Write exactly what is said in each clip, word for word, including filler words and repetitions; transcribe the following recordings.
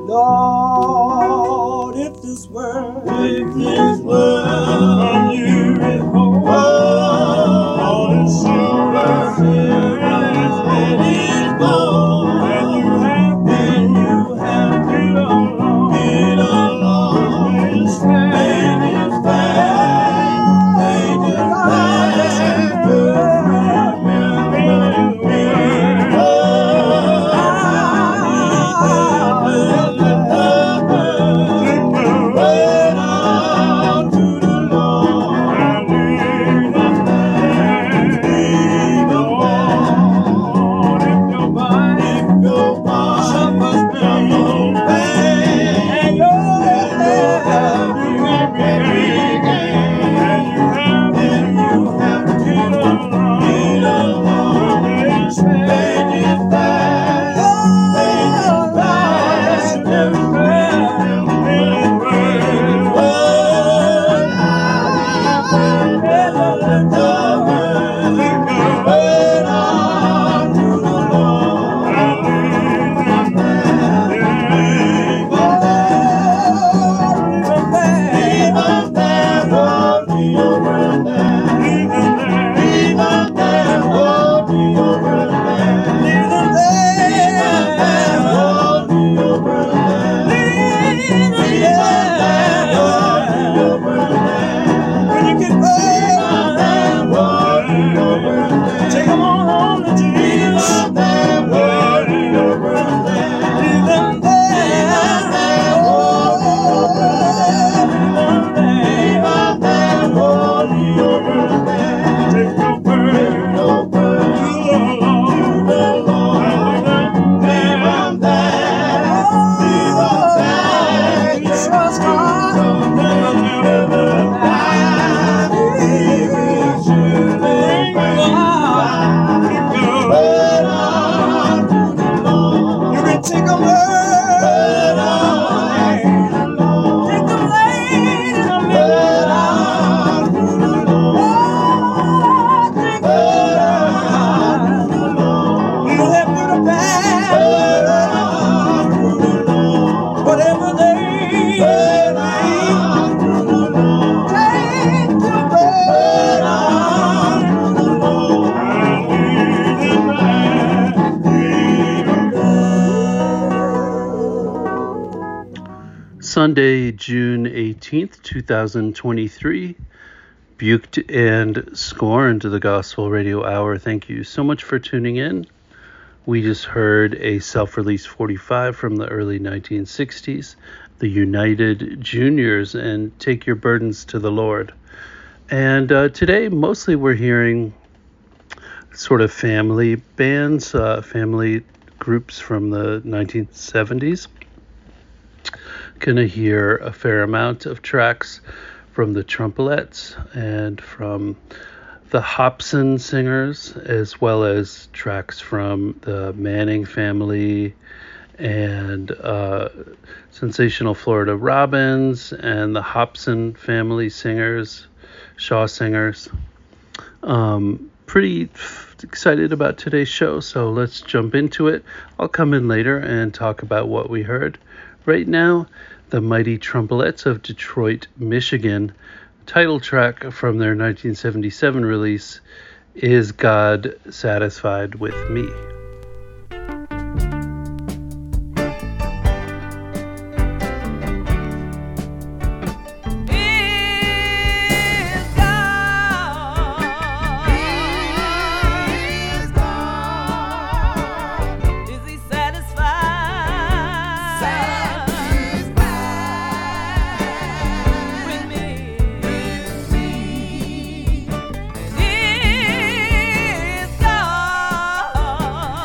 Lord, if this world, if this world from you withhold, all is silver, silver as red is gold, and you have, and you have it alone, it alone, and stand, and stand, and Sunday, June eighteenth, twenty twenty-three. Buked and scorned the Gospel Radio Hour. Thank you so much for tuning in. We just heard a self-release forty-five from the early nineteen sixties, the United Juniors, and Take Your Burdens to the Lord. And uh, today, mostly we're hearing sort of family bands, uh, family groups from the nineteen seventies. Gonna hear a fair amount of tracks from the Trumpelettes and from the Hobson Singers, as well as tracks from the Manning Family and uh, Sensational Florida Robins and the Hobson Family Singers, Shaw Singers. Um, pretty f- excited about today's show, so let's jump into it. I'll come in later and talk about what we heard. Right now, the Mighty Trumpelettes of Detroit, Michigan. Title track from their nineteen seventy-seven release is God Satisfied with Me. Is God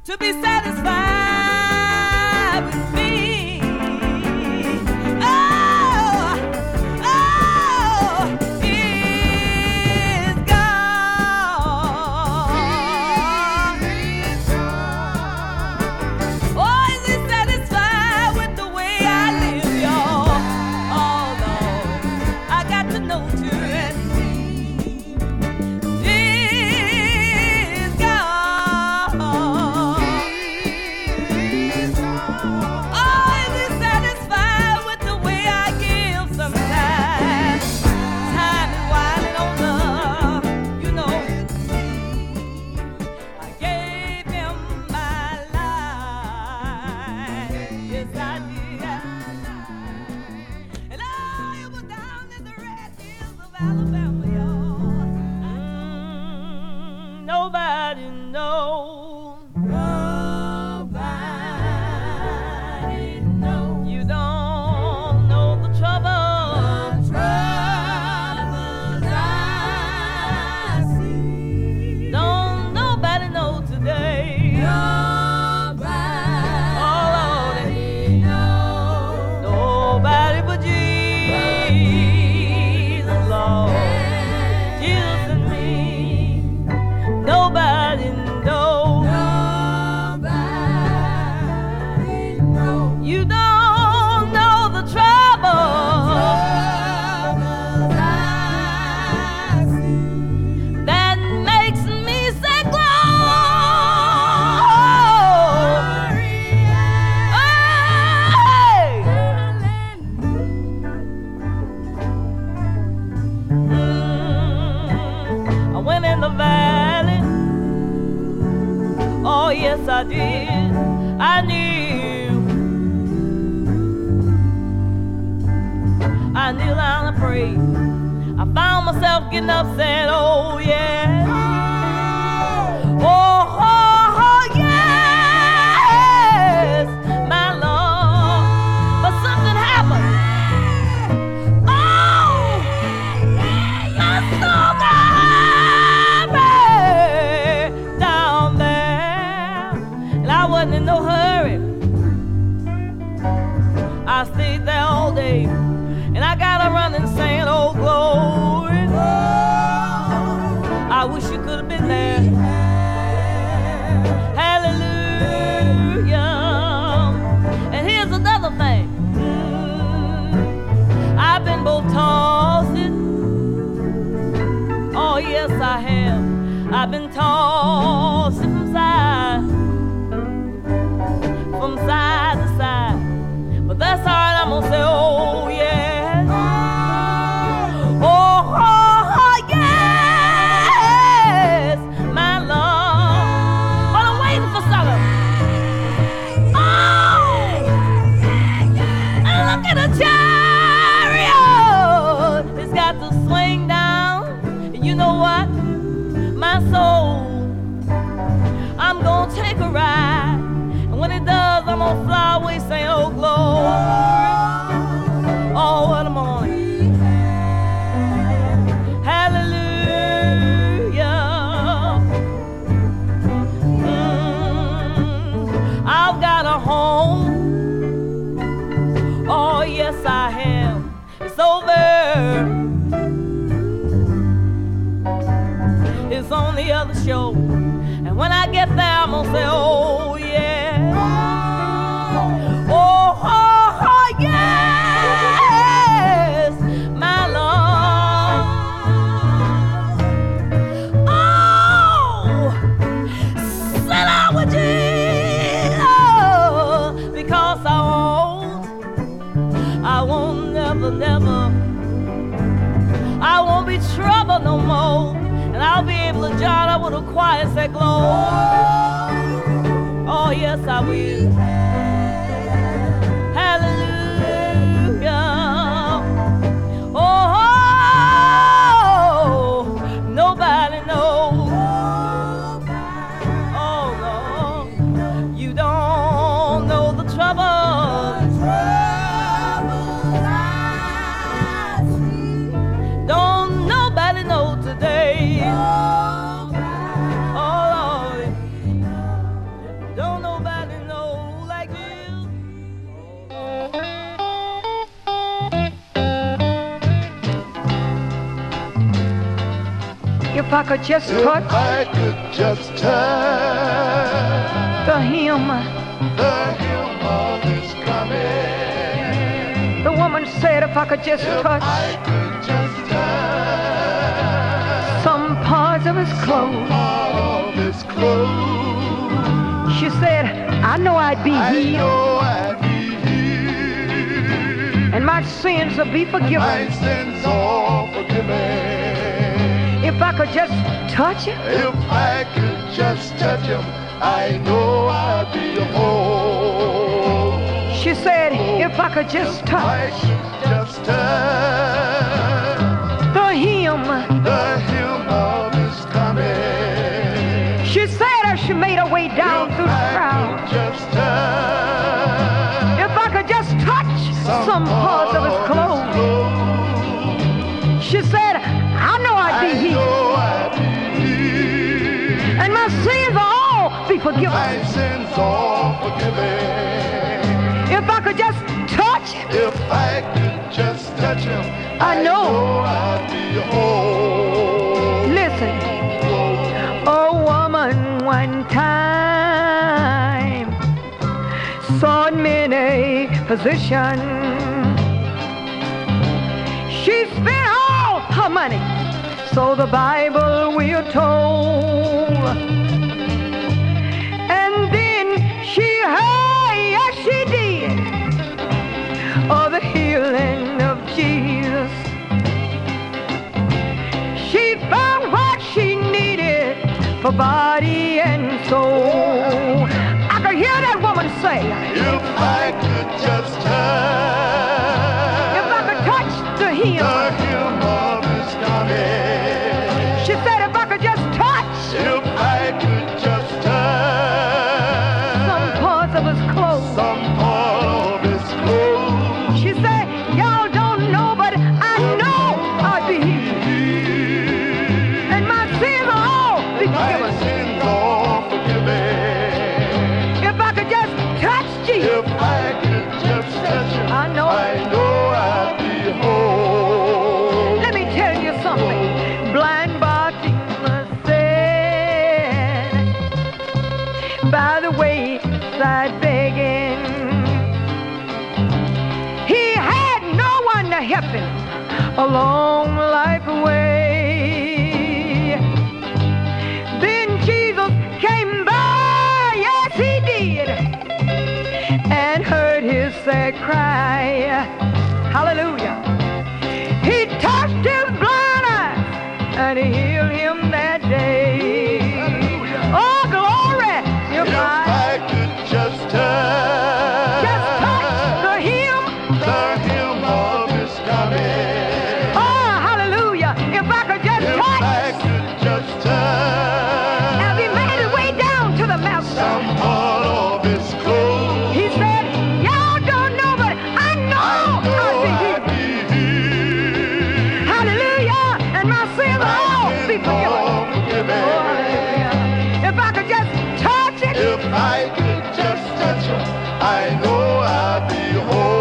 to be satisfied with me. Oh, oh, is God. Oh, is he satisfied with the way I live, y'all? Oh, Lord, I got to know too. Alabama, y'all. Mm, nobody knows. Nobody knows. You don't know the trouble. The troubles I see. Don't nobody know today. Nobody. Oh, Lordy. Knows. Nobody but Jesus. Nobody knows. Nobody knows. You don't know the trouble I see. That makes me say glory. Hey. Mm, I went in the valley. Oh, yes, I did. I knew. I kneeled down and prayed. I found myself getting up saying, oh, yeah. Oh, oh, oh, yes, my Lord. But something happened. Oh, my soul got down there. And I wasn't in no hurry. I stayed there all day. And I got to run and saying, oh, glory. I wish you could have been there. Hallelujah. And here's another thing. Mm, I've been both tossing. Oh, yes, I have. I've been tossing from side, from side to side. But that's all right, I'm gonna say, oh, yeah. Oh, oh, oh, yes, my Lord. But I'm waiting for something. Oh, and look at the chariot. It's got to swing down. And you know what? My soul, I'm gonna take a ride, and when it does, I'm gonna fly away saying, oh, glory. Oh, what a morning. Hallelujah. Mm, I've got a home. Oh, yes, I have. It's over. It's on the other shore. And when I get there, I'm gonna say, oh, yeah. Oh, oh, oh, yes, my Lord. Oh, sit down with Jesus, because I won't, I won't never, never, I won't be troubled no more. And I'll be able to join up with a choir and say, glory. Oh, yes, I will. Hallelujah. Oh, nobody knows. Oh, no. You don't know the trouble. Don't nobody know today. Oh, Lord. Don't If I could just touch, if I could just touch the hem, the hem of his garment. The woman said, if I could just If touch I could just touch some parts of his clothes, of his clothes, she said, I know I'd be I healed know I'd be healed, and my sins will be my forgiven. sins all forgiven. If I could just touch him, If I could just touch him, I know I'd be whole. she said, if I could just I touch could just touch the hem. the hem of his garment. She said as she made her way down If through the I crowd, could just touch if I could just touch some parts of his clothes, she said, I know I'd I be healed know I'd be healed, and my sins will all be forgiven. my sins all forgiven. If I could just touch him, If I could just touch him, I know. I'd be whole. listen, a woman one time sought many physicians. She spent all her money, so the Bible we're told. And then she heard, yes she did, of the healing of Jesus. She found what she needed for body and soul. I could hear that woman say, If I could just touch if I could touch the the hem. hem of his garment. She said, if I could just touch If I could just touch some parts of his clothes. some part of his clothes, She said, y'all don't know, but I know I'd be healed. And my sins will all be my forgiven. sins all forgiven. If I could just touch Jesus, If I could just touch him, I know. I know I'd be whole. Let me tell you something. Blind Bartimaeus said, by the wayside begging, he had no one to help him along life way. Then Jesus came by, yes he did, and heard his sad cry. Hallelujah. He touched his blind eyes and he healed him that day. Oh, glory! If If I I could just touch just touch the hem, the hem of his garment. oh, hallelujah! If I could just If I touch could just touch as he made his way down to the master, some part of his clothes, he said, y'all don't know, but I know I I'll know be I'd healed. be healed. Hallelujah! And my sins will all be My sins all forgiven. forgiven. Oh, hallelujah. If I could just touch it, If I could just touch him, I know I'd be whole.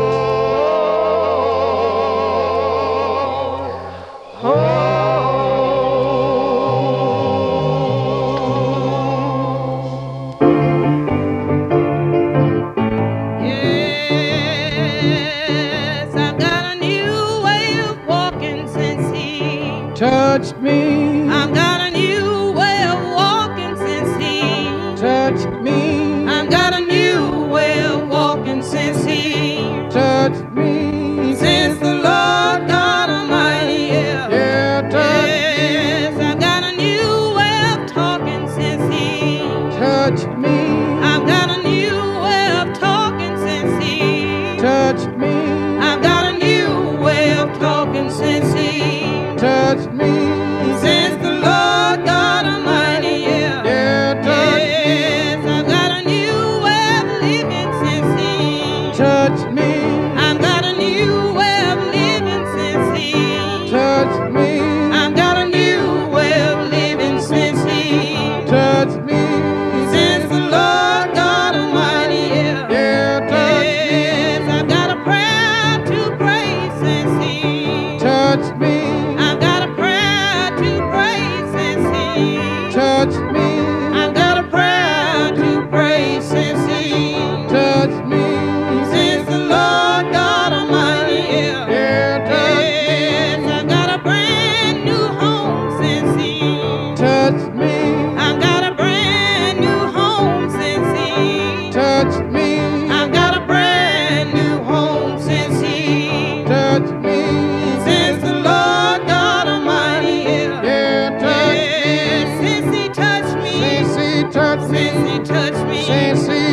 Yes, I've got a new way of walking since he Touched me, I've got a new way of walking since he touched me, I've got a new way of walking since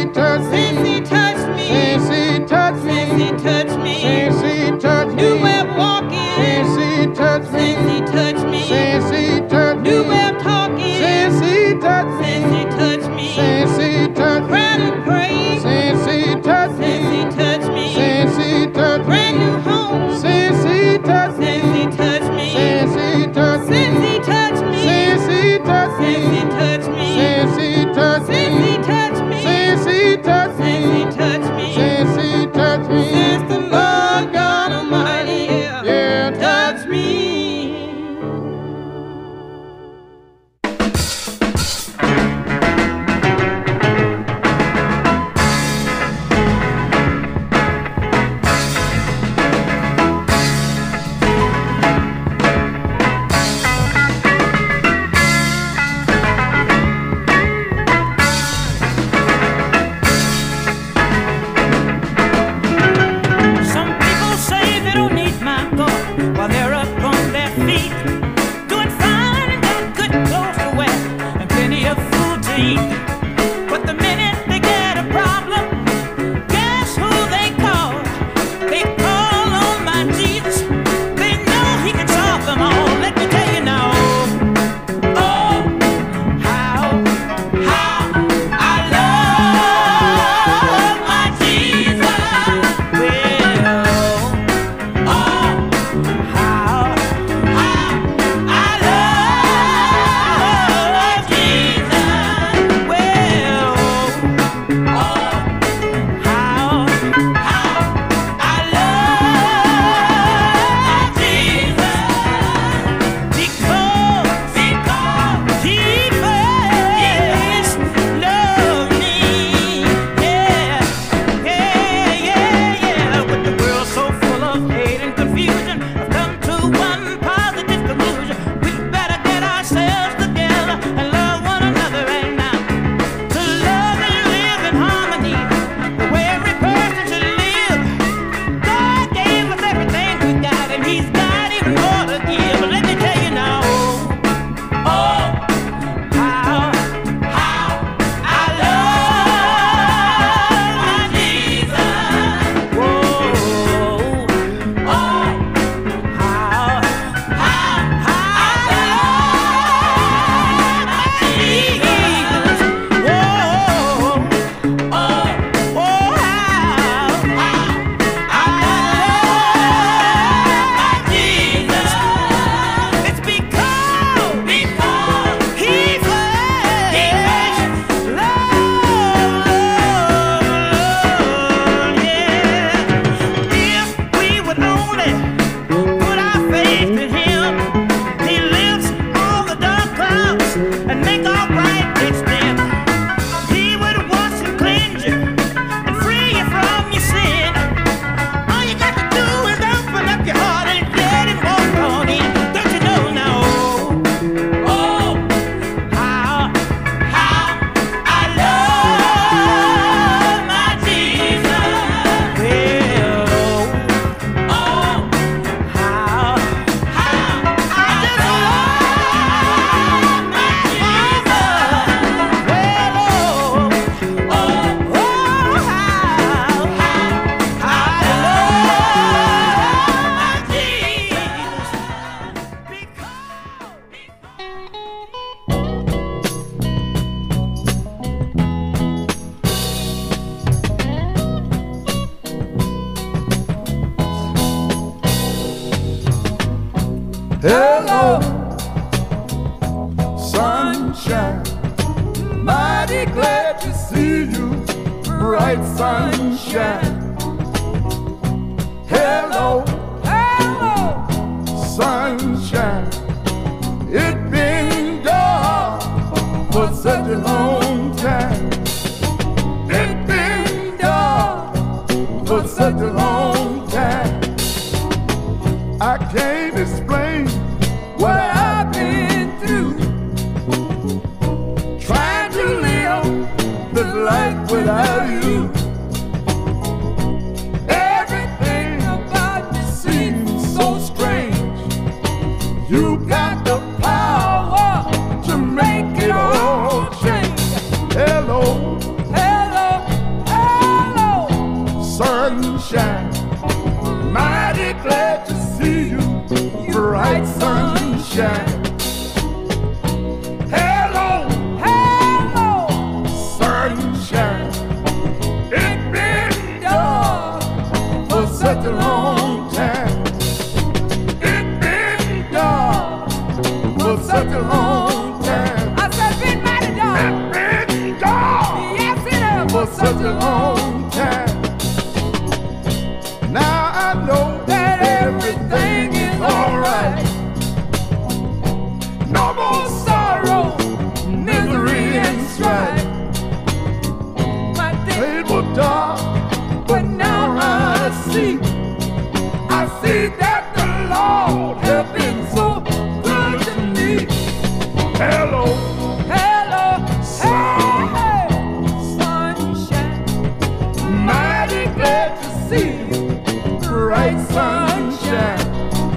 Hello, sunshine. Mighty glad to see you, bright sunshine. Hello, hello, sunshine. It's been dark for such a long time. It's been dark for such a long time. I can't explain what I've been through, trying to live this life without you. Everything about you seems so strange. You got the power to make it all change. Hello, hello, sunshine. Mighty glad to see you, bright sunshine. Hello, hello, sunshine. It's been dark for such a long time. It's been dark for such a long time. I said, been mighty dark. It's been dark, Yes, it has. for such a long time. Now I know that everything is alright. No more sorrow, misery and strife. My day, It was dark, but now I see. I see that the Lord has been so good to me. Hello, hello, hey, hey, sunshine. mighty glad to see you, bright sunshine.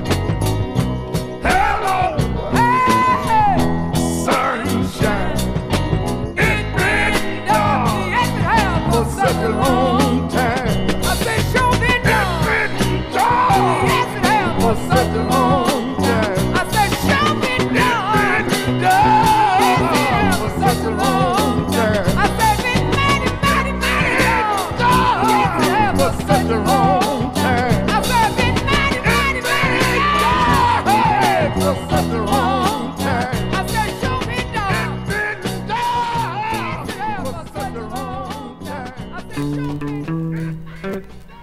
Hello, Hey, hey, sunshine. It's been dark yes, it has. for such a long time. I said, sure been dark. It's been dark Yes, it has. for such a long time. I said, sure been dark. It's been dark for such a long time. I said, been mighty, mighty, mighty dark. Yes, it has. For such a long time. I said, been mighty, mighty, mighty dark. Hey, for such a long time. I said, sure been dark. It's been dark for such a long time. I said, sure been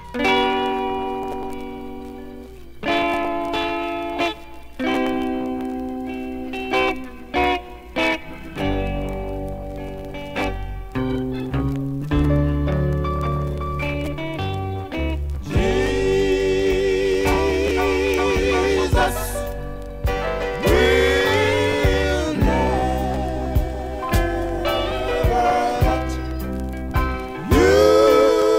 Jesus will never let you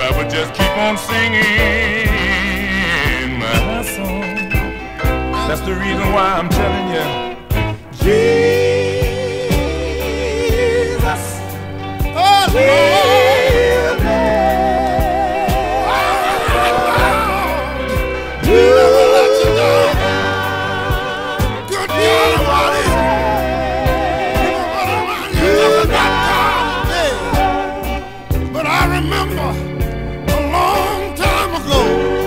I would just keep on singing my song. That's the reason why I'm telling you, Jesus, oh Lord, you never let you down. Good God Almighty, you never got tired. But I remember a long time ago,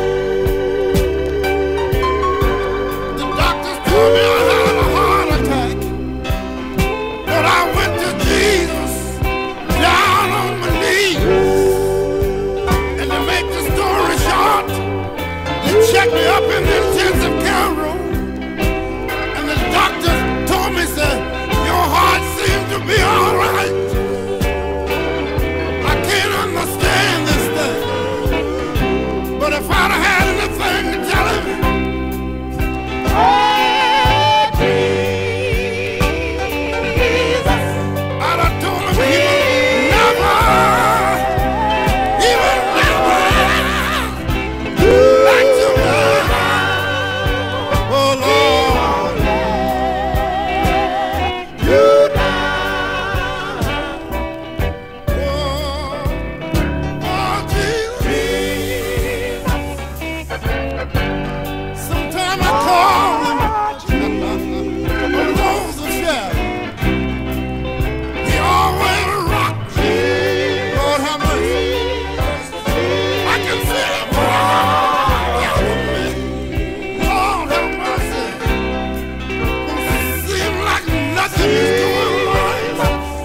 the doctors told me I had a heart attack. But I went to Jesus, down on my knees. And to make the story short, they checked me up in the intensive care room. And the doctor told me, said, your heart seems to be all right. I can't understand this thing. But if I'd have had anything to tell him, oh, Jesus, I'd have told him he would never, he would never like to die. Oh, Lord, you died. Oh, oh, Jesus. Sometime I call him a rose of Sharon. He always rock me. Lord have mercy. I can feel him rocking me. Lord have mercy. It seems like nothing is going right.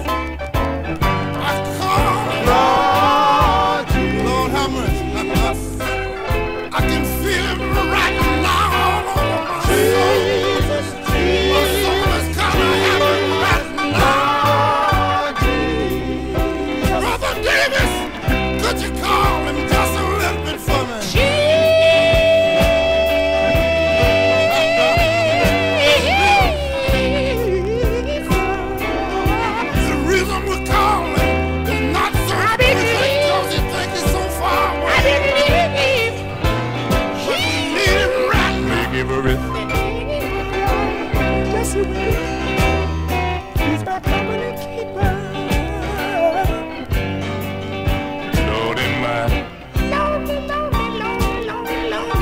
I call him. Lord have mercy. I can feel him right now all over my soul. My soul is kind of heavy right now. Brother Davis, could you call him just a little bit for me? The reason we call him is not so because he thinks he's so far away. We need him right now. Give her it. Yes, he will. He's my covenant keeper. Lord in my Lonely, lonely, lonely, lonely,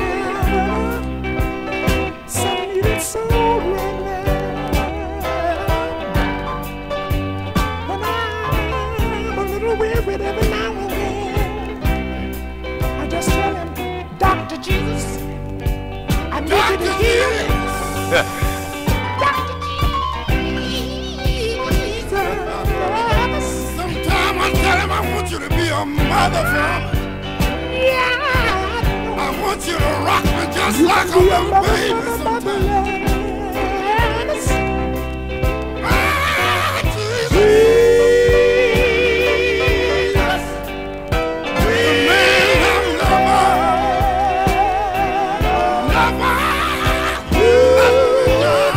lonely. Some need it so right now. And I'm a little weary every now and then. I just tell him, Doctor Jesus, I need you to Doctor heal me. Jesus. Doctor Jesus. Sometime I tell him I want you to be a mother for me. Yeah. I want you to rock me just like a little baby sometimes. Ah, Jesus. The man have never, never let me down.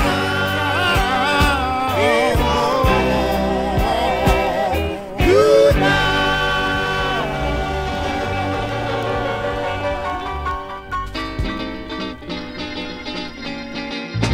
You died.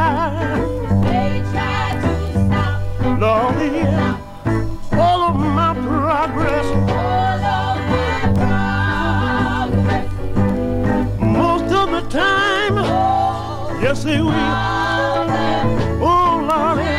try. They try to stop. Lord, yeah. All of my progress. All of my progress. Most of the time. Oh, Yes, they will. Oh, Lord, yeah.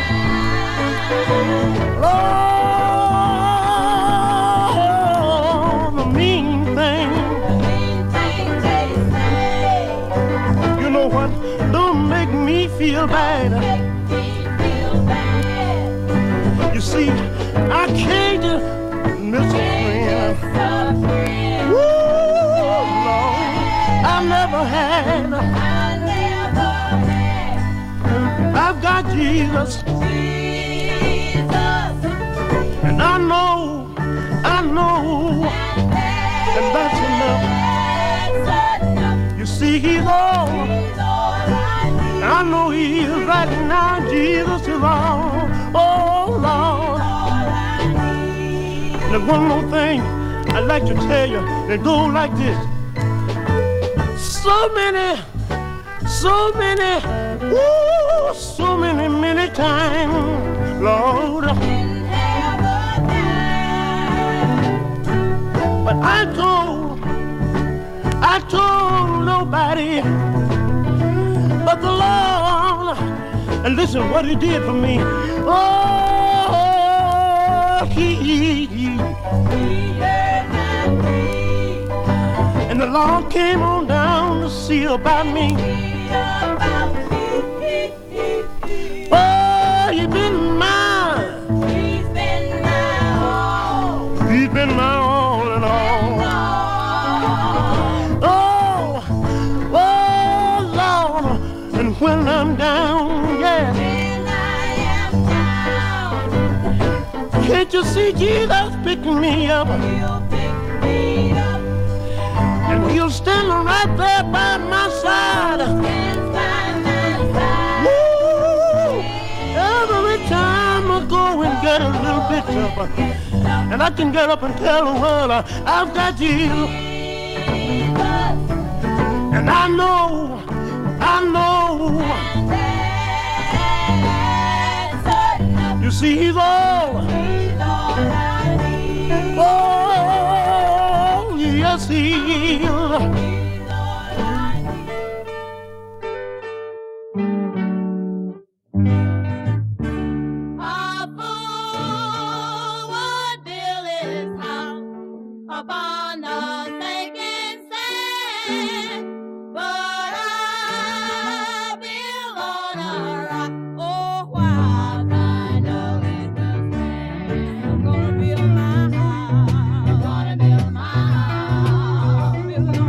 Lord, the mean thing. the mean thing they say. You know what? Don't make me feel bad. Make me feel bad. You see, I can't miss a friend. Suffering. Woo, Lord, I never had. I never had I've got Jesus, Jesus. and I know, I know, and that's enough. That's enough. You see, He's all. He's all I need. I know He is right now. Jesus is all. Oh, Lord. All I need. There's one more thing I'd like to tell you. It goes like this. So many, so many, woo, so many, many times, Lord. In heaven. But I told, I told nobody but the Lord. And listen what He did for me. Oh, He, he, he. He heard my plea. And the Lord came on down to see about me. See about me. Oh, He's been mine. He's been my all. He's been my all in all. Oh, oh, Lord. And when I'm down, yeah. When I am down, Can't you see Jesus picking me up? He'll pick me up. And He'll stand right there by my side. Stands by my side. Woo! Every time I go and get a little bit tougher, and I can get up and tell the world uh, I've got Jesus. Jesus. And I know, I know, That's enough. you see He's all. He's all I need. Oh, yes He is. He's all I need. A fool would build his house upon the sinking sand, but I build on a rock. Oh, while I know it will stand, I'm gonna build my house. I'm gonna build my house. Build it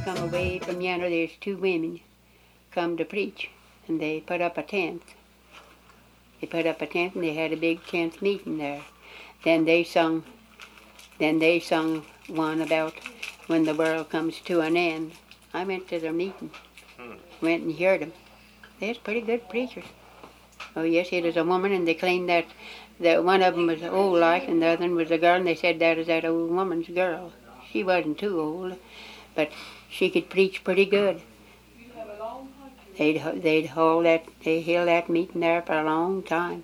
come away from yonder, there's two women come to preach, and they put up a tent. They put up a tent, and they had a big tent meeting there. Then they sung, then they sung one about when the world comes to an end. I went to their meeting, hmm. went and heard them. They're pretty good preachers. Oh yes, it was a woman, and they claimed that, that one of them was old like, and the other one was a girl, and they said that was that old woman's girl. She wasn't too old, but she could preach pretty good. They'd they'd hold that they held that meeting there for a long time.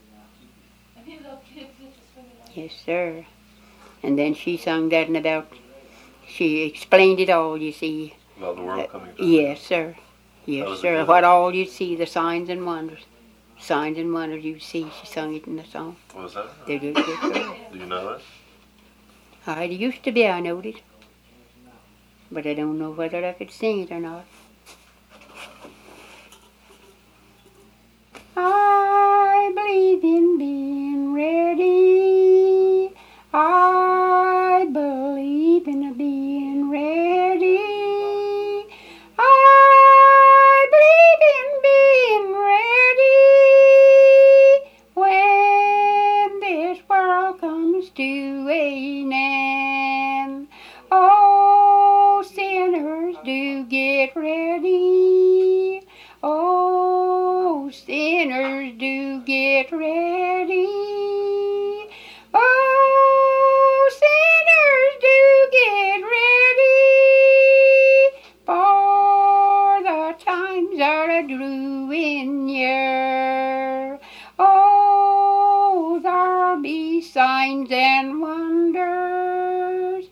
Yes, sir. And then she sung that and about. She explained it all. You see. About the world coming. Uh, yes, sir. Yes, sir. What all you see, the signs and wonders. Signs and wonders you see. She sung it in the song. What was that? They did good girl. Do you know it? I used to be, I knowed it. But I don't know whether I could sing it or not. I believe in being ready. I believe in being ready. I believe in being ready when this world comes to an end. Oh, sinners, do get ready. Oh, sinners, do get ready. Oh, sinners, do get ready. For the times are a drawing near. Oh, there'll be signs and wonders.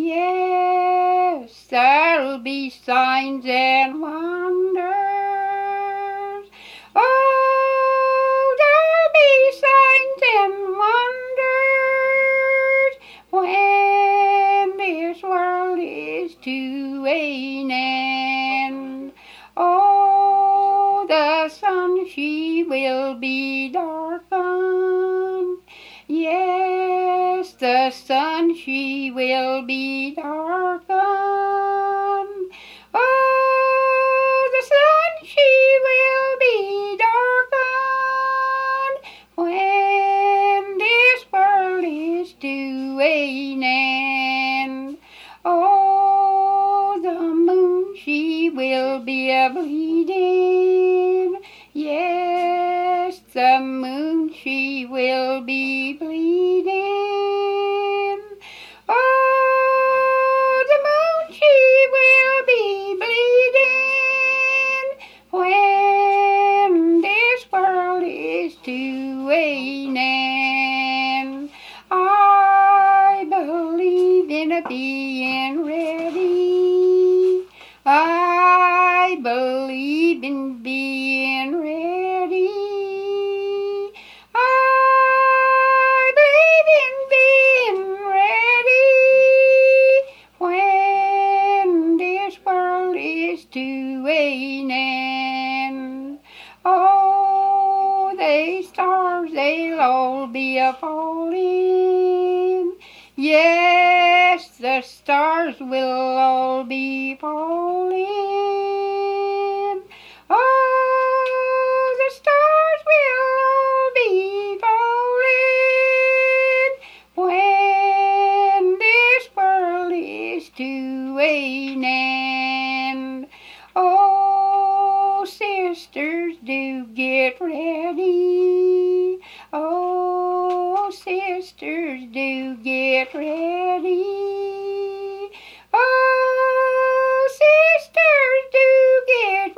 Yes, there'll be signs and wonders. Oh, there'll be signs and wonders when this world is to an end. Oh, the sun, she will be darkened. Yes, the sun, she will be darkened. Oh, the sun, she will be darkened when this world is to an end. Oh, the moon, she will be a bleeding. Yes, the moon, she will be bleeding. Oh, the moon, she will be bleeding when this world is to an end. I believe in a being ready. I believe in being ready. I believe in being ready when this world is to an end. Oh, the stars, they'll all be a-falling. Yes, the stars will all be falling. Oh, the stars will all be falling when this world is to an end. Oh, sisters, do get ready. Oh, sisters, do get ready. Oh, sisters, do get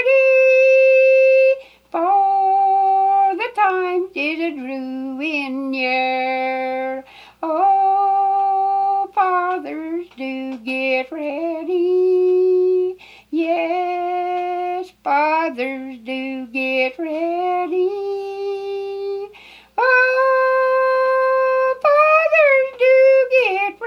ready. For the time is a drawing near. Oh, fathers, do get ready. Yes, fathers, do get ready. Oh, fathers, do get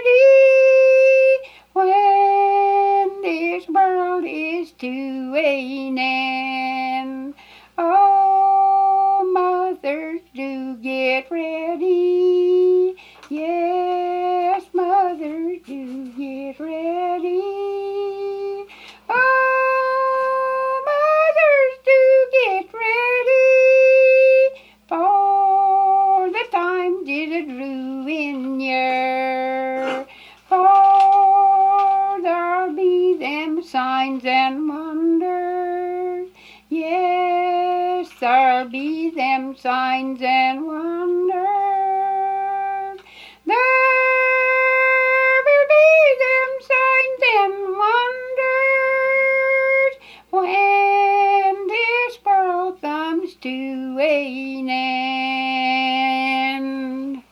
ready when this world is to an end. Oh, mothers, do get ready. Yes, mothers, do get ready. there'll be them signs and wonders. There will be them signs and wonders when this world comes to an end.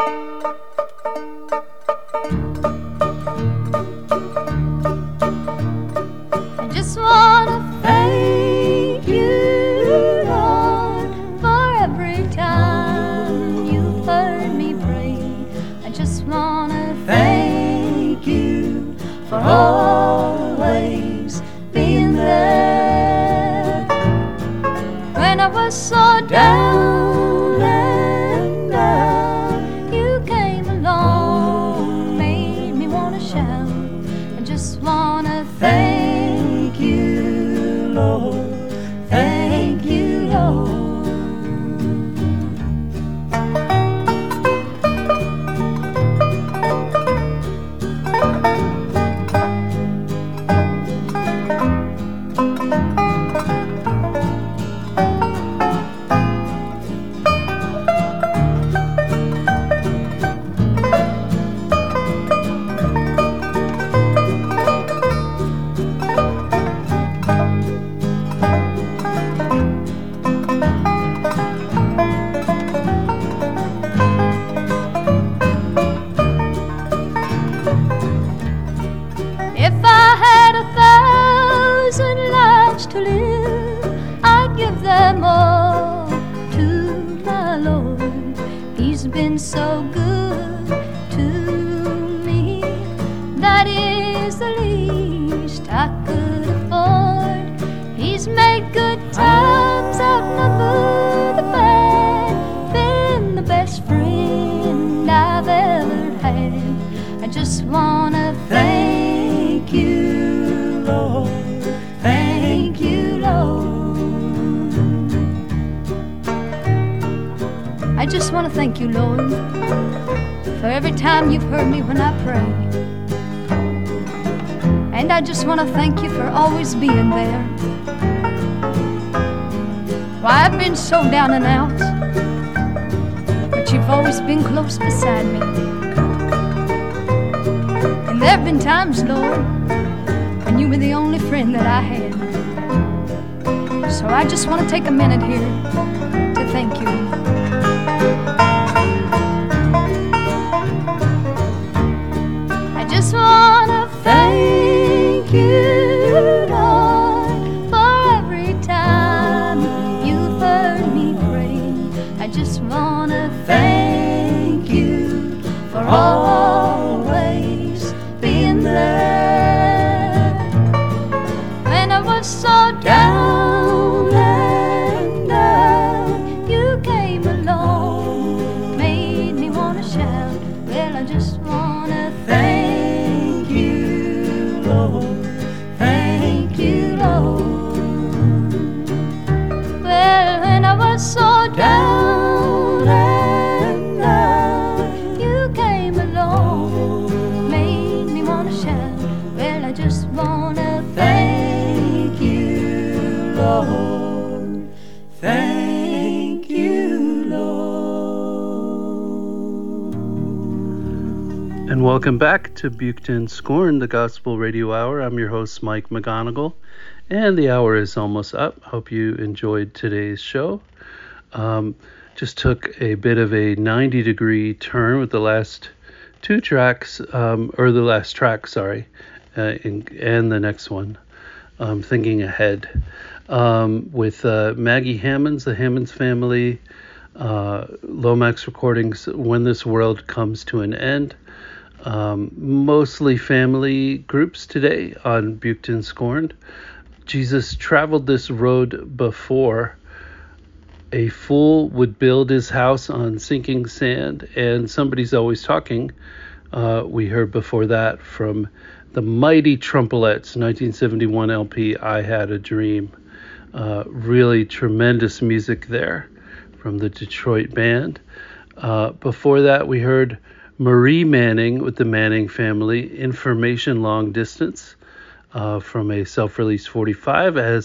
I just wanna thank you, Lord, for every time you heard me pray. I just wanna thank you for always being there. When I was so down and out, you came along, made me wanna shout. I just wanna thank you, Lord. Thank you, Lord. If I had a thousand lives to live, I'd give them all to my Lord. He's been so good to me. That is the least I could afford. He's made good times outnumber the bad. Been the best friend I've ever had. I just wanna thank you, Lord. Thank you, Lord. I just want to thank you, Lord, for every time you've heard me when I pray. And I just want to thank you for always being there. Why, I've been so down and out, but you've always been close beside me. And there have been times, Lord, when you were the only friend that I had. So I just want to take a minute here to thank you. I just want to thank you, Lord, for every time you've heard me pray. I just want to thank you for always being there. When I was so down and out, you came along, made me want to shout. Well, I just want to thank you, Lord. Thank you, Lord. Well, when I was so down and out, you came along, made me want to shout. Well, I just want to thank you, Lord. Thank you, Lord. And welcome back to Buchton Scorn, the Gospel Radio Hour. I'm your host, Mike McGonigal, and the hour is almost up. Hope you enjoyed today's show. Um, just took a bit of a ninety degree turn with the last two tracks, um, or the last track, sorry, uh, in, and the next one, um, thinking ahead, um, with uh, Maggie Hammonds, the Hammonds family, uh, Lomax Recordings, When This World Comes to an End. Um, mostly family groups today on Buchton Scorned. Jesus traveled this road before. A fool would build his house on sinking sand, and somebody's always talking. Uh, we heard before that from the Mighty Trumpelettes, nineteen seventy-one L P, I Had a Dream. Uh, really tremendous music there from the Detroit band. Uh, before that, we heard Marie Manning with the Manning Family, Information Long Distance, uh, from a self-release forty-five, as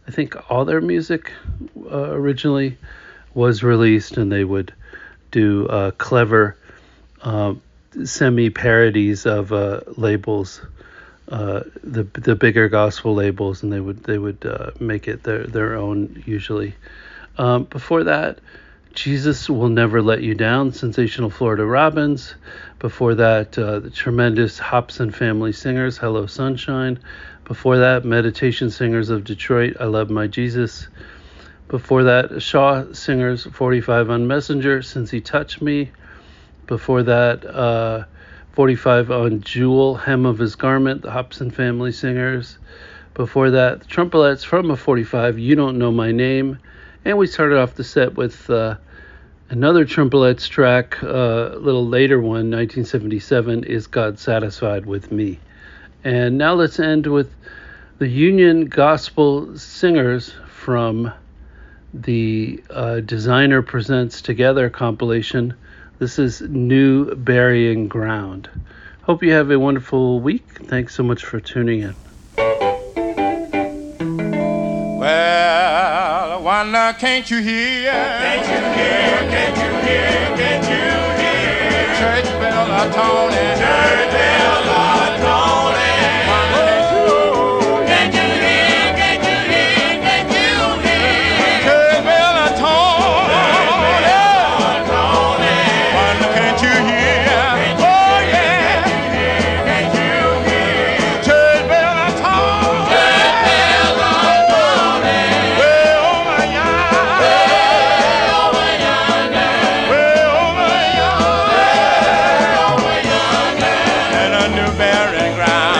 I think all their music uh, originally was released, and they would do uh, clever uh, semi-parodies of uh, labels, uh, the the bigger gospel labels, and they would they would uh, make it their their own usually. Um, before that, Jesus Will Never Let You Down, Sensational Florida Robins. Before that, uh, the tremendous Hobson Family Singers, Hello Sunshine. Before that, Meditation Singers of Detroit, I Love My Jesus. Before that, Shaw Singers, forty-five on Messenger, Since He Touched Me. Before that, uh, forty-five on Jewel, Hem of His Garment, the Hobson Family Singers. Before that, the Trumpelettes from a forty-five, You Don't Know My Name. And we started off the set with uh, another Trumpelettes track, uh, a little later one, nineteen seventy-seven, Is God Satisfied With Me? And now let's end with the Union Gospel Singers from the uh, Designer Presents Together compilation. This is New Burying Ground. Hope you have a wonderful week. Thanks so much for tuning in. Well, wonder, can't you hear? Can't you hear? Can't you hear? Can't you hear? Church bell a tolling. Church bell a tolling. Can't you hear? Can't you hear? Can't you hear? Church bell a tolling. Wonder, can't you hear? Oh yeah. Can't you hear? Church bell a tolling. Burying ground.